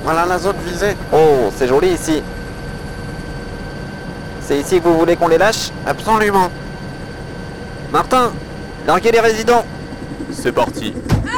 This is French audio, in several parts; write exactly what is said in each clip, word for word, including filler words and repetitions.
Voilà la zone visée. Oh, c'est joli ici. C'est ici que vous voulez qu'on les lâche? Absolument. Martin, larguez les résidents. C'est parti.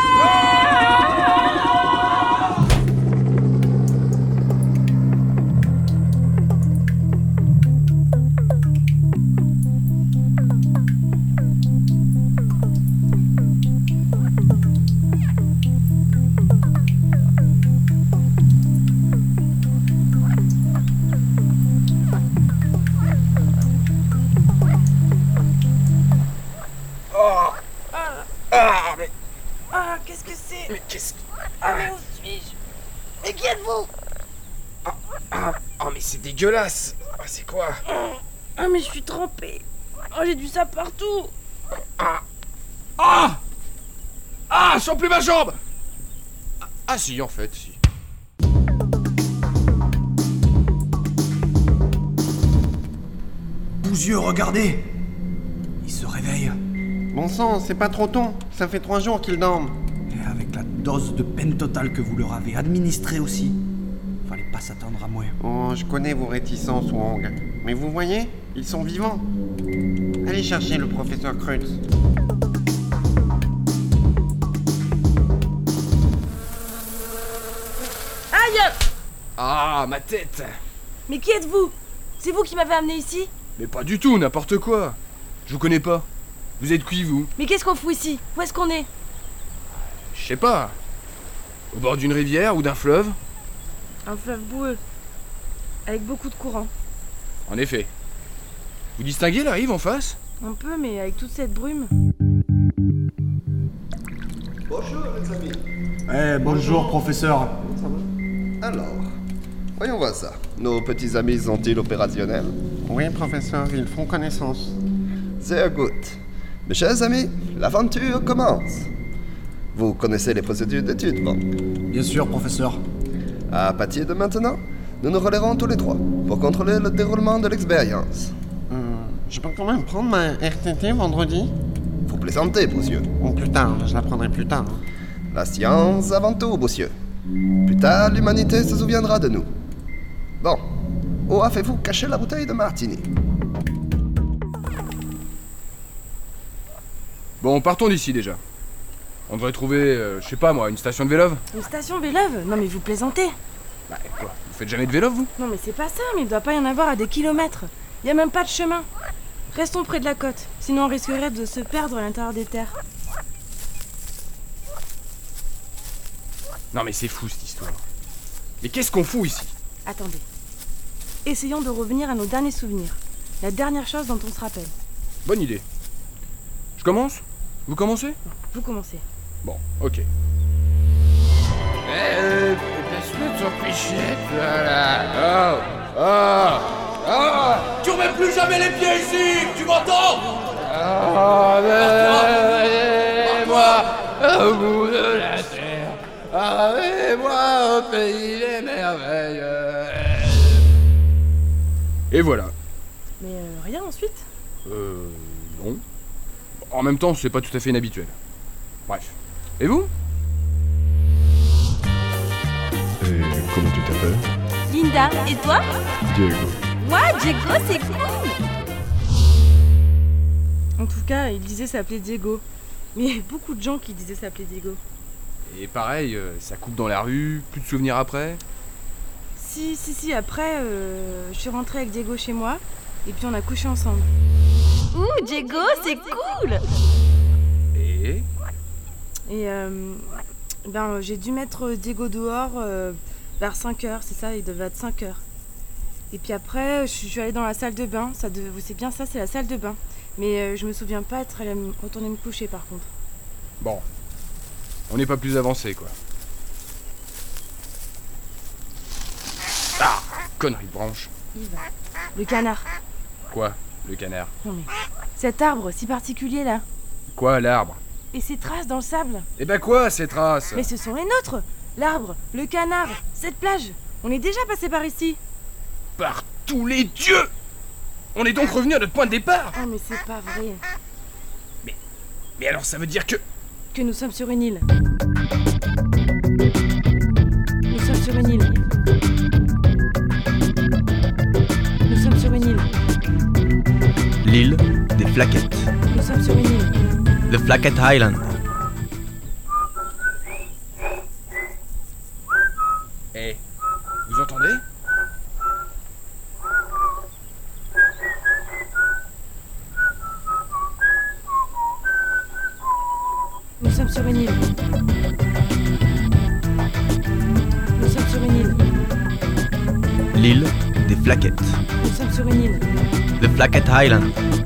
Ah, mais... Ah, qu'est-ce que c'est? Mais qu'est-ce que... Ah, mais où suis-je? Mais qui êtes-vous? Ah, ah, ah, mais c'est dégueulasse. Ah, c'est quoi? Ah, mais je suis trempée. Oh, j'ai du sable partout. Ah Ah Ah, je sens plus ma jambe. Ah, ah si, en fait, si. Bousieux, regardez! Il se réveille. Bon sang, c'est pas trop tôt. Ça fait trois jours qu'ils dorment. Et avec la dose de peine totale que vous leur avez administrée aussi, fallait pas s'attendre à moins. Oh, je connais vos réticences, Wong. Mais vous voyez, ils sont vivants. Allez chercher le professeur Krutz. Aïe! Ah, ma tête. Mais qui êtes-vous? C'est vous qui m'avez amené ici? Mais pas du tout, n'importe quoi. Je vous connais pas. Vous êtes qui, vous? Mais qu'est-ce qu'on fout ici? Où est-ce qu'on est? Je sais pas. Au bord d'une rivière ou d'un fleuve? Un fleuve boueux. Avec beaucoup de courant. En effet. Vous distinguez la rive en face? Un peu, mais avec toute cette brume. Bonjour les amis. Eh, bonjour, professeur. Alors, voyons voir ça. Nos petits amis sont-ils opérationnels? Oui, professeur, ils font connaissance. Sehr gut. Mes chers amis, l'aventure commence. Vous connaissez les procédures d'études, bon? Bien sûr, professeur. À partir de maintenant, nous nous relayerons tous les trois pour contrôler le déroulement de l'expérience. Euh, je peux quand même prendre ma R T T vendredi? Vous plaisantez, monsieur. Ou plus tard, je la prendrai plus tard. La science avant tout, monsieur. Plus tard, l'humanité se souviendra de nous. Bon, où avez-vous caché la bouteille de martini? Bon, partons d'ici déjà. On devrait trouver, euh, je sais pas moi, une station de Vélove. Une station Vélove? Non mais vous plaisantez. Bah quoi, vous faites jamais de Vélove, vous? Non mais c'est pas ça, mais il doit pas y en avoir à des kilomètres. Y a même pas de chemin. Restons près de la côte, sinon on risquerait de se perdre à l'intérieur des terres. Non mais c'est fou cette histoire. Mais qu'est-ce qu'on fout ici? Attendez. Essayons de revenir à nos derniers souvenirs. La dernière chose dont on se rappelle. Bonne idée. Je commence? Vous commencez? Vous commencez. Bon, ok. Euh, passe-le ton pichette, voilà. Oh, oh, oh. Tu remets plus jamais les pieds ici, tu m'entends? Oh, amenez-moi au bout de la terre. Amenez-moi au pays des merveilles. Et voilà. Mais euh, rien ensuite? Euh, non. En même temps, c'est pas tout à fait inhabituel. Bref. Et vous? Et comment tu t'appelles? Linda, et toi? Diego. Moi, Diego, c'est cool! En tout cas, il disait s'appeler Diego. Mais il y a beaucoup de gens qui disaient s'appeler Diego. Et pareil, euh, ça coupe dans la rue, plus de souvenirs après. Si, si, si, après, euh, je suis rentrée avec Diego chez moi, et puis on a couché ensemble. Ouh, Diego, c'est cool! Et Et euh, ben, j'ai dû mettre Diego dehors euh, vers cinq heures, c'est ça, il devait être cinq heures. Et puis après, je suis allée dans la salle de bain, ça de, c'est bien ça, c'est la salle de bain. Mais euh, je me souviens pas être allée me- retourner me coucher par contre. bon, on n'est pas plus avancé, quoi. Ah, connerie de branche. Yves, le canard. Quoi, le canard? Non mais, cet arbre si particulier là. Quoi, l'arbre? Et ces traces dans le sable. Eh ben quoi, ces traces? Mais ce sont les nôtres. L'arbre, le canard, cette plage. On est déjà passé par ici. Par tous les dieux! On est donc revenu à notre point de départ! Oh mais c'est pas vrai. Mais alors ça veut dire que... Que nous sommes sur une île. Nous sommes sur sur une île. Nous sommes sur une île. L'île des Flaquettes. Nous sommes sur une île. The Flaquette Island. Eh, vous entendez? Nous sommes sur une île. Nous sommes sur une île. L'île des Flaquettes. Nous sommes sur une île. The Flaquette Island.